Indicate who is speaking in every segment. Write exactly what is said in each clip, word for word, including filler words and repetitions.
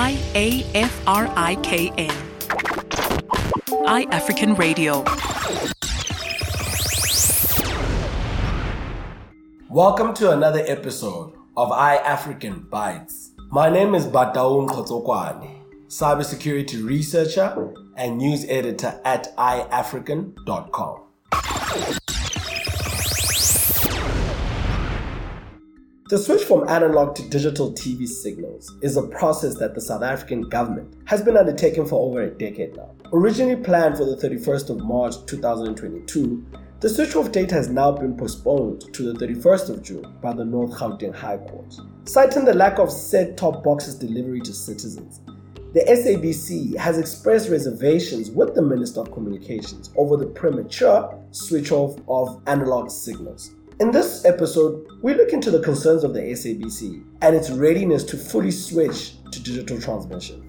Speaker 1: I A F R I K N. iAfrican Radio.
Speaker 2: Welcome to another episode of iAfrican Bytes. My name is Bataung Khotsokwane, cybersecurity researcher and news editor at i african dot com. The switch from analog to digital T V signals is a process that the South African government has been undertaking for over a decade now. Originally planned for the thirty-first of March two thousand twenty-two, the switch-off date has now been postponed to the thirty-first of June by the North Gauteng High Court. Citing the lack of set-top boxes delivery to citizens, the S A B C has expressed reservations with the Minister of Communications over the premature switch-off of analog signals. In this episode, we look into the concerns of the S A B C and its readiness to fully switch to digital transmission.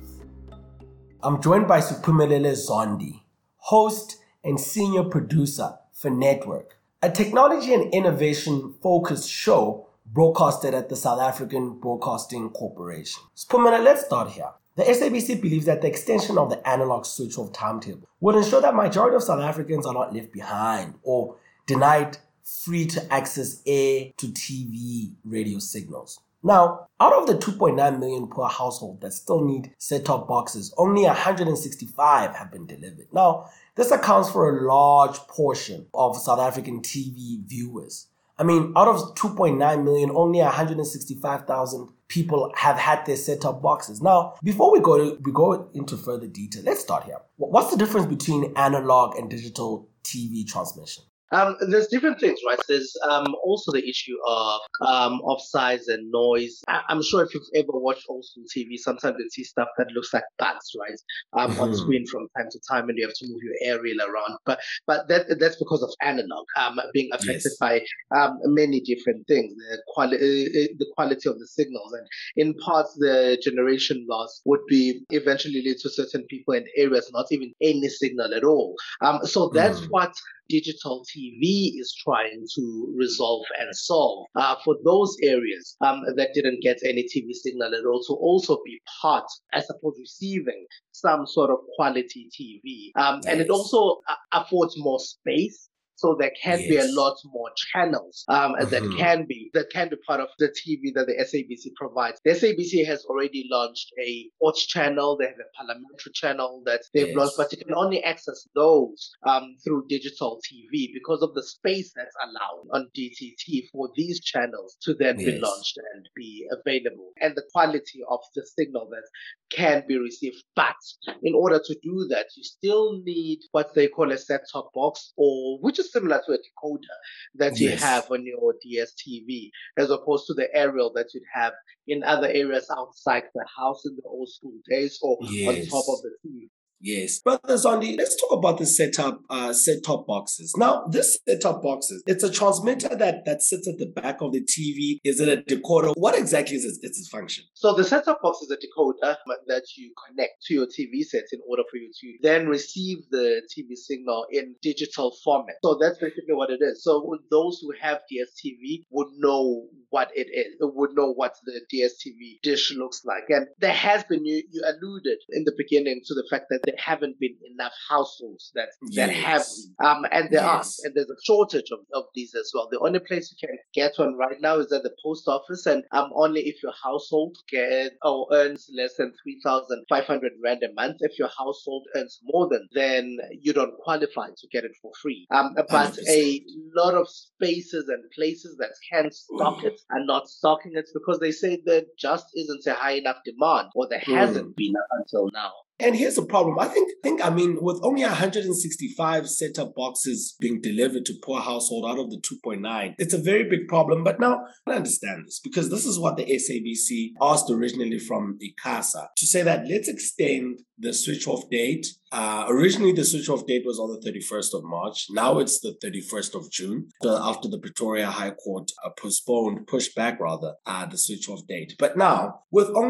Speaker 2: I'm joined by Siphumelele Zondi, host and senior producer for Network, a technology and innovation-focused show broadcasted at the South African Broadcasting Corporation. Siphumelele, let's start here. The S A B C believes that the extension of the analog switch-off timetable will ensure that majority of South Africans are not left behind or denied free to access air to T V radio signals. Now, out of the two point nine million per household that still need set-top boxes, only one hundred sixty-five have been delivered. Now, this accounts for a large portion of South African T V viewers. I mean, out of two point nine million, only one hundred sixty-five thousand people have had their set-top boxes. Now, before we go to, we go into further detail, let's start here. What's the difference between analog and digital T V transmission?
Speaker 3: Um, there's different things, right? There's um, also the issue of um, of size and noise. I- I'm sure if you've ever watched old school T V, sometimes you see stuff that looks like bats, right, um, mm-hmm. on screen from time to time, and you have to move your aerial around. But but that that's because of analog um, being affected yes. by um, many different things, the quality the quality of the signals, and in parts the generation loss would be eventually lead to certain people in areas not even any signal at all. Um, so that's mm. what digital T V is trying to resolve and solve uh, for those areas um, that didn't get any T V signal at all, to also be part, I suppose, receiving some sort of quality T V. Um, yes. And it also uh, affords more space. So there can yes. be a lot more channels um, mm-hmm. that can be that can be part of the T V that the S A B C provides. The S A B C has already launched a sports channel. They have a parliamentary channel that they've yes. launched, but you can only access those um, through digital T V because of the space that's allowed on D T T for these channels to then yes. be launched and be available, and the quality of the signal that can be received. But in order to do that, you still need what they call a set-top box, or which is similar to a decoder that you yes. have on your D S T V, as opposed to the aerial that you'd have in other areas outside the house in the old school days, or yes. on top of the T V.
Speaker 2: Yes. Brother Zondi, let's talk about the setup, uh, set-top boxes. Now, this set-top boxes, it's a transmitter that, that sits at the back of the T V. Is it a decoder? What exactly is its, its function?
Speaker 3: So the set-top box is a decoder that you connect to your T V set in order for you to then receive the T V signal in digital format. So that's basically what it is. So those who have D S T V would know what it is, would know what the D S T V dish looks like. And there has been, you, you alluded in the beginning to the fact that there haven't been enough households that, that yes. have these. Um, and there yes. are, and there's a shortage of, of these as well. The only place you can get one right now is at the post office, and um, only if your household get or earns less than three thousand five hundred rand a month. If your household earns more than, then you don't qualify to get it for free. Um, but one hundred percent. A lot of spaces and places that can stock it are not stocking it because they say there just isn't a high enough demand, or there mm. hasn't been until now.
Speaker 2: And here's the problem. I think, think, I mean, with only one hundred sixty-five set-top boxes being delivered to per household out of the two point nine, it's a very big problem. But now, I understand this because this is what the S A B C asked originally from ICASA, to say that let's extend the switch-off date. Uh, originally, the switch-off date was on the thirty-first of March. Now it's the thirty-first of June, after the Pretoria High Court uh, postponed, pushed back rather, uh, the switch-off date. But now, with only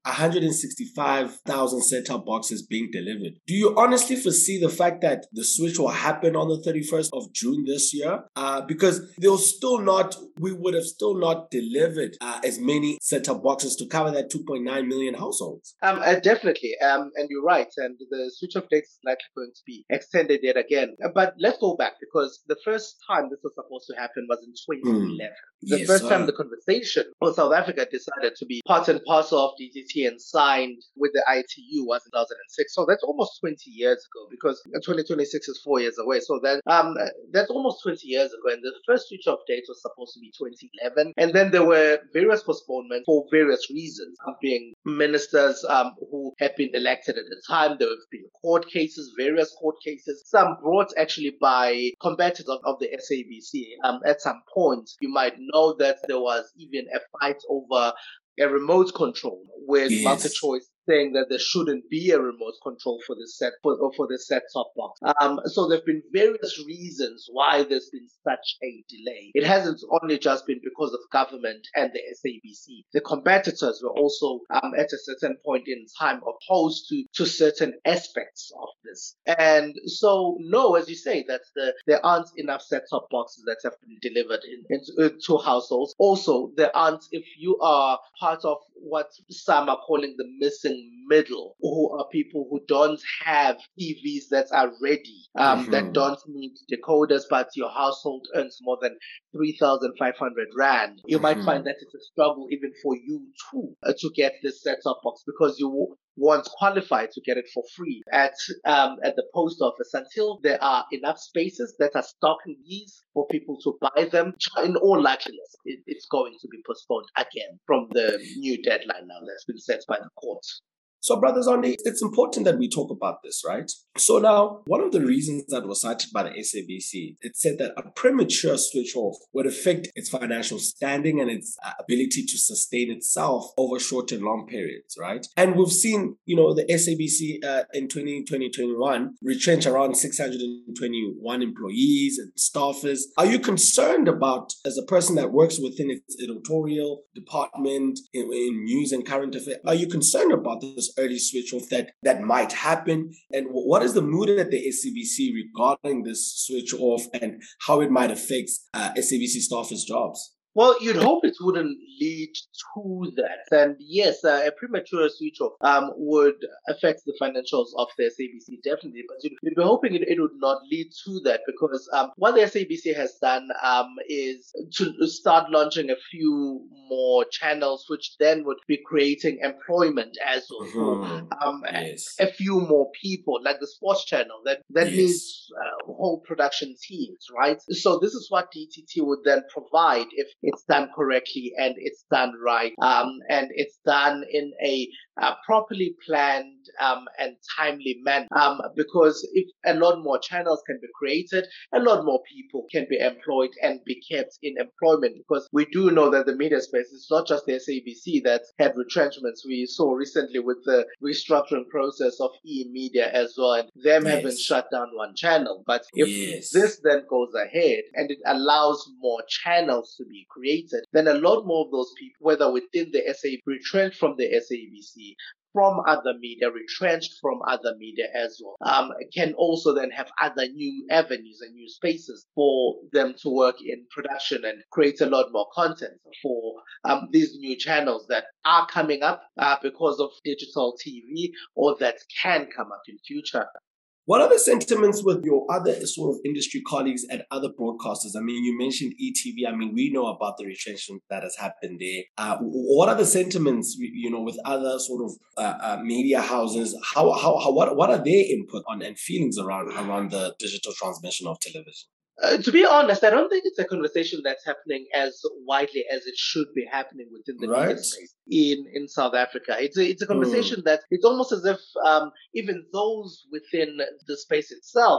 Speaker 2: one hundred sixty-five thousand set-top boxes being delivered. Do you honestly foresee the fact that the switch will happen on the thirty-first of June this year? Uh, because they'll still not, we would have still not delivered uh, as many set-top boxes to cover that two point nine million households.
Speaker 3: Um, uh, definitely. Um, and you're right. And the switch-off date is likely going to be extended yet again. But let's go back, because the first time this was supposed to happen was in twenty eleven. Mm. The yes, first time uh, the conversation for South Africa decided to be part and parcel of D T T and signed with the I T U was in two thousand six. So that's almost twenty years ago, because twenty twenty-six is four years away. So that um that's almost twenty years ago. And the first switch-off date was supposed to be twenty eleven. And then there were various postponements for various reasons, um, being ministers um, who had been elected at the time. There have been court cases, various court cases, some brought actually by competitors of, of the S A B C. Um, at some point, you might know that there was even a fight over a remote control with yes. MultiChoice saying that there shouldn't be a remote control for this set for, for this set-top box. Um, so there have been various reasons why there's been such a delay. It hasn't only just been because of government and the S A B C. The competitors were also um, at a certain point in time opposed to, to certain aspects of this. And so, no, as you say, that the, there aren't enough set-top boxes that have been delivered in, in, uh, to households. Also, there aren't, if you are part of what some are calling the missing middle, who are people who don't have T Vs that are ready, um, mm-hmm. that don't need decoders, but your household earns more than three thousand five hundred rand. You mm-hmm. might find that it's a struggle even for you too uh, to get this set-top box, because you once qualified to get it for free at um, at the post office until there are enough spaces that are stocking these for people to buy them. In all likeliness, it, it's going to be postponed again from the new deadline now that's been set by the courts.
Speaker 2: So, Brother Zondi, it's important that we talk about this, right? So now, one of the reasons that was cited by the S A B C, it said that a premature switch off would affect its financial standing and its ability to sustain itself over short and long periods, right? And we've seen, you know, the S A B C uh, in twenty twenty, twenty-one retrench around six hundred twenty-one employees and staffers. Are you concerned about, as a person that works within its editorial department in, in news and current affairs, are you concerned about this early switch off that, that might happen? And what is the mood at the S A B C regarding this switch off and how it might affect uh, S A B C staffers' jobs?
Speaker 3: Well, you'd hope it wouldn't lead to that. And yes, uh, a premature switch off um, would affect the financials of the S A B C, definitely. But you'd, you'd be hoping it, it would not lead to that, because um, what the S A B C has done um, is to start launching a few more channels, which then would be creating employment as well. Mm-hmm. So, um, yes. a, a few more people, like the sports channel, that, that yes. means uh, whole production teams, right? So this is what D T T would then provide if it's done correctly and it's done right, um, and it's done in a uh, properly planned um, and timely manner. Um, because if a lot more channels can be created, a lot more people can be employed and be kept in employment. Because we do know that the media space is not just the S A B C that had retrenchments. We saw recently with the restructuring process of E-Media as well, and them yes. having shut down one channel. But if yes. this then goes ahead and it allows more channels to be created, then a lot more of those people, whether within the S A, retrenched from the S A B C, from other media, retrenched from other media as well, um, can also then have other new avenues and new spaces for them to work in production and create a lot more content for um, these new channels that are coming up uh, because of digital T V, or that can come up in future.
Speaker 2: What are the sentiments with your other sort of industry colleagues at other broadcasters? I mean, you mentioned E T V. I mean, we know about the retrenchment that has happened there. Uh, what are the sentiments, you know, with other sort of uh, uh, media houses? How, how, how, what, what are their input on and feelings around around the digital transmission of television?
Speaker 3: Uh, to be honest, I don't think it's a conversation that's happening as widely as it should be happening within the
Speaker 2: right.
Speaker 3: media space in, in South Africa. It's a, it's a conversation mm. that it's almost as if um, even those within the space itself are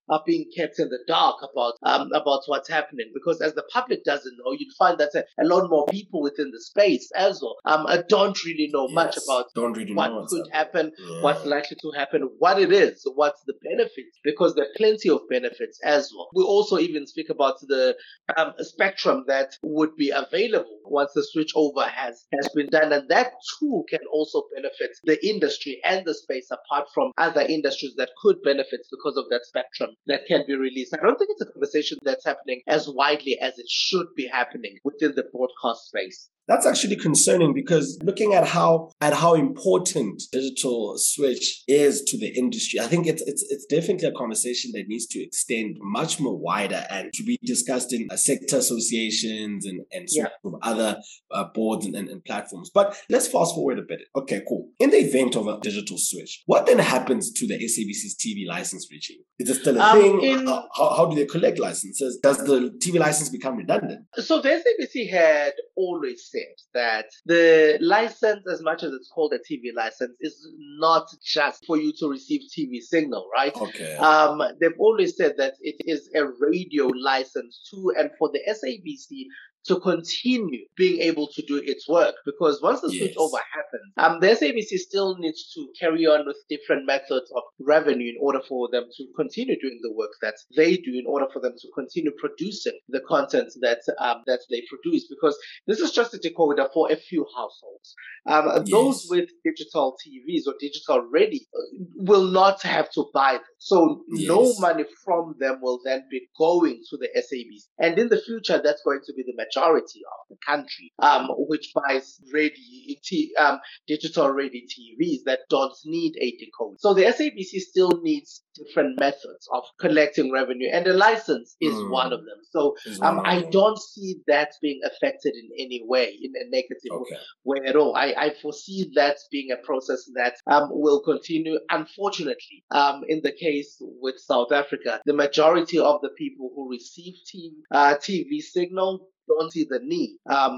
Speaker 3: are being kept in the dark about um, about what's happening. Because as the public doesn't know, you'd find that a, a lot more people within the space as well um, uh, don't really know
Speaker 2: yes.
Speaker 3: much about
Speaker 2: don't really
Speaker 3: what
Speaker 2: know
Speaker 3: could
Speaker 2: happening.
Speaker 3: happen,
Speaker 2: yeah.
Speaker 3: what's likely to happen, what it is, what's the benefits, because there are plenty of benefits as well. We also even speak about the um, spectrum that would be available once the switchover has, has been done, and that too can also benefit the industry and the space apart from other industries that could benefit because of that spectrum that can be released. I don't think it's a conversation that's happening as widely as it should be happening within the broadcast space.
Speaker 2: That's actually concerning, because looking at how at how important digital switch is to the industry, I think it's it's it's definitely a conversation that needs to extend much more wider and to be discussed in uh, sector associations and and
Speaker 3: Yeah.
Speaker 2: sort of other uh, boards and, and, and platforms. But let's fast forward a bit. Okay, cool. In the event of a digital switch, what then happens to the S A B C's T V license regime? Is it still a
Speaker 3: Um,
Speaker 2: thing?
Speaker 3: in-
Speaker 2: How, how, how do they collect licenses? Does the T V license become redundant?
Speaker 3: So the S A B C had always said that the license, as much as it's called a T V license, is not just for you to receive T V signal, right?
Speaker 2: Okay.
Speaker 3: Um, they've always said that it is a radio license too, and for the S A B C to continue being able to do its work, because once the
Speaker 2: Yes.
Speaker 3: switchover happens, um, the S A B C still needs to carry on with different methods of revenue in order for them to continue doing the work that they do, in order for them to continue producing the content that um, that they produce, because this is just a decoder for a few households. Um,
Speaker 2: Yes.
Speaker 3: Those with digital T Vs or digital ready uh, will not have to buy them. So no
Speaker 2: Yes.
Speaker 3: money from them will then be going to the S A B C. And in the future, that's going to be the majority of the country, um, which buys ready t- um, digital ready T Vs that don't need a decoder. So the S A B C still needs different methods of collecting revenue, and the license is
Speaker 2: Mm.
Speaker 3: one of them. So
Speaker 2: Is one
Speaker 3: um,
Speaker 2: of
Speaker 3: I
Speaker 2: them.
Speaker 3: don't see that being affected in any way, in a negative
Speaker 2: Okay.
Speaker 3: way at all. I, I foresee that being a process that um, will continue. Unfortunately, um, in the case with South Africa, the majority of the people who receive T V, uh, T V signal don't see the need um,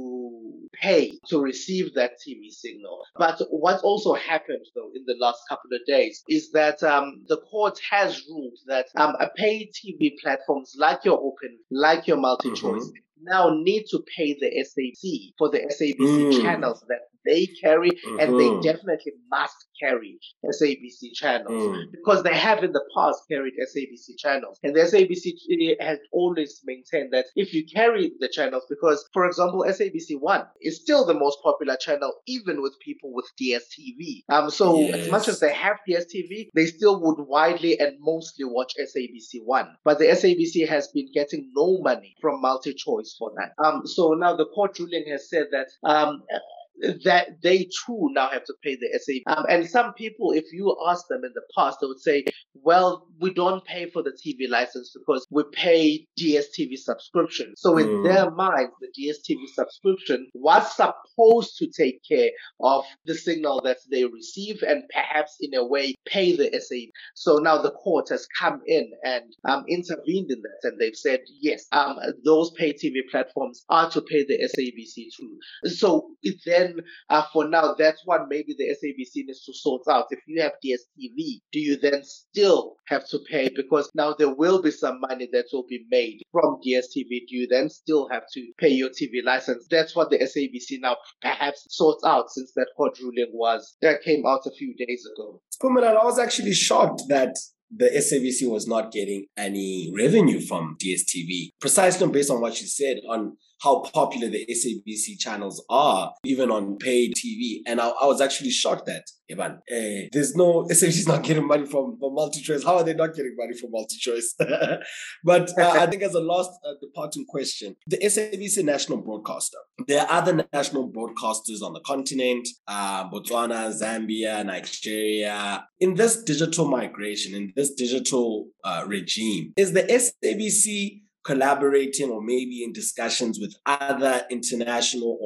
Speaker 3: to pay to receive that T V signal. But what also happened, though, in the last couple of days is that um, the court has ruled that um, a paid T V platforms like your Open, like your MultiChoice,
Speaker 2: Mhm.
Speaker 3: now need to pay the S A B C for the S A B C
Speaker 2: Mm.
Speaker 3: channels that they carry, and they
Speaker 2: Mhm.
Speaker 3: definitely must carry S A B C channels
Speaker 2: Mm.
Speaker 3: because they have in the past carried S A B C channels. And the S A B C has always maintained that if you carry the channels, because, for example, S A B C one is still the most popular channel, even with people with D S T V. Um, so as much as
Speaker 2: Yes.
Speaker 3: they have D S T V, they still would widely and mostly watch S A B C one. But the S A B C has been getting no money from MultiChoice for that. Um, so now the court ruling has said that um, that they too now have to pay the S A B C. Um, and some people, if you ask them in the past, they would say, well, we don't pay for the T V license because we pay D S T V subscription. So in
Speaker 2: Mm.
Speaker 3: their minds, the D S T V subscription was supposed to take care of the signal that they receive and perhaps in a way pay the S A B C. So now the court has come in and um, intervened in that, and they've said, yes, um, those pay T V platforms are to pay the S A B C too. So it then Uh, for now, that's what maybe the S A B C needs to sort out. If you have D S T V, do you then still have to pay? Because now there will be some money that will be made from D S T V. Do you then still have to pay your T V license? That's what the S A B C now perhaps sorts out, since that court ruling was that came out a few days ago.
Speaker 2: Pumanal, I was actually shocked that the S A B C was not getting any revenue from D S T V, precisely based on what you said on how popular the S A B C channels are, even on paid T V. And I, I was actually shocked that, Evan, eh, there's no, S A B C is not getting money from, from MultiChoice. How are they not getting money from MultiChoice? But uh, I think as a last uh, departing question, the S A B C national broadcaster, there are other national broadcasters on the continent, uh, Botswana, Zambia, Nigeria. In this digital migration, in this digital uh, regime, is the S A B C collaborating or maybe in discussions with other international or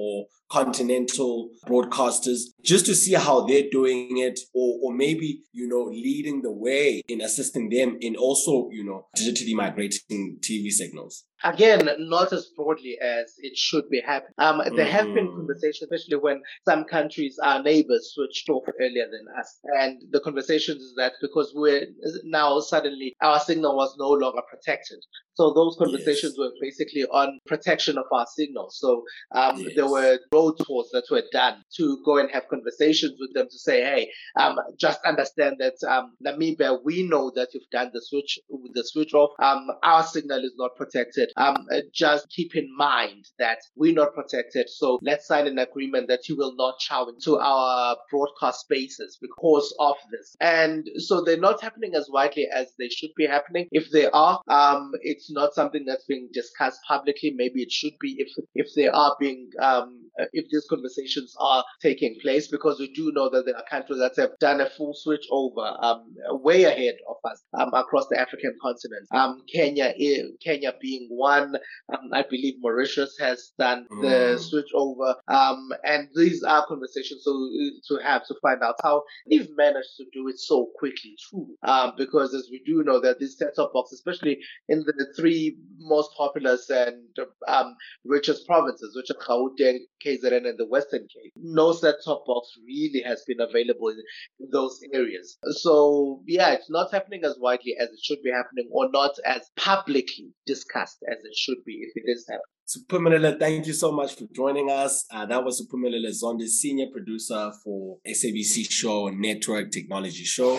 Speaker 2: continental broadcasters, just to see how they're doing it, or, or maybe, you know, leading the way in assisting them in also, you know, digitally migrating T V signals?
Speaker 3: Again, not as broadly as it should be happening. Um, there have been conversations, especially when some countries, our neighbors, switched off earlier than us. And the conversations is that because we're now suddenly, our signal was no longer protected. So those conversations yes. were basically on protection of our signal. So um, yes. there were road tours that were done to go and have conversations with them to say, hey, um, just understand that um, Namibia, we know that you've done the switch, the switch off. Um, our signal is not protected. Um, just keep in mind that we're not protected. So let's sign an agreement that you will not chow into our broadcast spaces because of this. And so they're not happening as widely as they should be happening. If they are, um, it's not something that's being discussed publicly. Maybe it should be if if they are being, um, if these conversations are taking place, because we do know that there are countries that have done a full switch over, um, way ahead of us, um, across the African continent. Um, Kenya, Kenya being one, um, I believe Mauritius has done the mm. switch over, um, and these are conversations so, to have to find out how they've managed to do it so quickly too, um, because as we do know that these set-top boxes, especially in the three most populous and um, richest provinces, which are Gauteng, K Z N, and the Western Cape, no set-top box really has been available in, in those areas. So yeah, it's not happening as widely as it should be happening, or not as publicly discussed as it should be if it is happening.
Speaker 2: Siphumelele, thank you so much for joining us. Uh, that was Siphumelele Zondi, senior producer for S A B C Show Network Technology Show.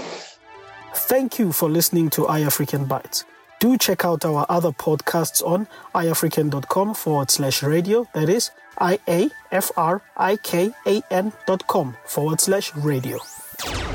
Speaker 4: Thank you for listening to iAfrican Bytes. Do check out our other podcasts on iafrican.com forward slash radio. That is I A F R I K A N dot com forward slash radio.